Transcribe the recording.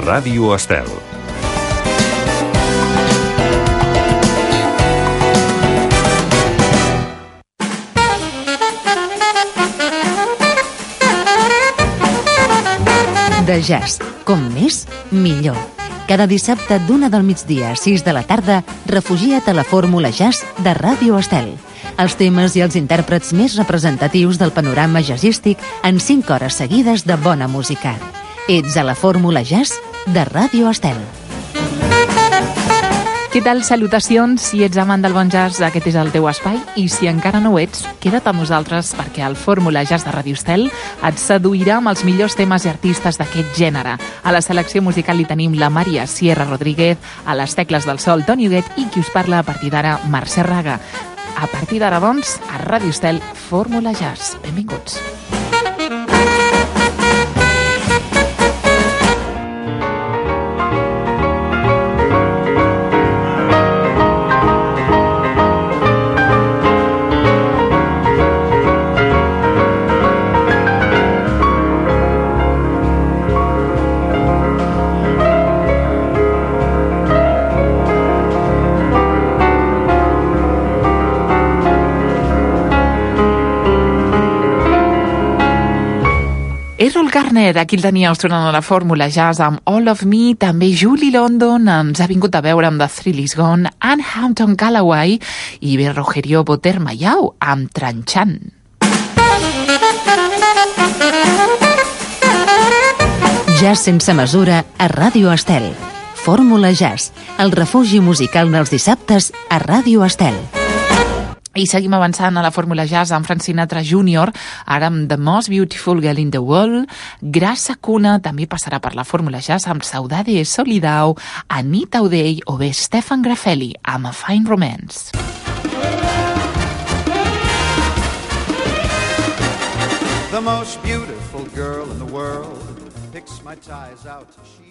Ràdio Estel. De jazz, com més, millor. Cada dissabte d'1 del migdia a 6 de la tarda, refugia't a la Fórmula Jazz de Ràdio Estel. Els temes i els intèrprets més representatius del panorama jazzístic en 5 hores seguides de bona música. Ets a la Fórmula Jazz de Ràdio Estel. Què tal? Salutacions. Si ets amant del bon jazz, aquest és el teu espai, i si encara no ho ets, queda't amb nosaltres perquè el Fórmula Jazz de Ràdio Estel et seduirà amb els millors temes i artistes d'aquest gènere. A la selecció musical hi tenim la Maria Sierra Rodríguez, a les tecles del sol Toni Huguet i qui us parla a partir d'ara, Mercè Raga. A partir d'ara, doncs, a Ràdio Estel, Fórmula Jazz. Benvinguts. Errol Garner, aquí el teníeu tornant a la Fórmula Jazz amb All of Me. També Julie London ens ha vingut a veure amb The Thrill Is Gone, Anne Hampton Callaway i bé Rogerio Botermayau amb Tranchant. Jazz sense mesura a Ràdio Estel. Fórmula Jazz, el refugi musical dels dissabtes a Ràdio Estel. I seguim avançant a la Fórmula Jazz amb Frank Sinatra Jr., ara amb The Most Beautiful Girl in the World. Grasa Cuna també passarà per la Fórmula Jazz amb Saudade Solidao, Anita O'Day o bé Stefan Grafelli amb A Fine Romance. The most beautiful girl in the world picks my ties out.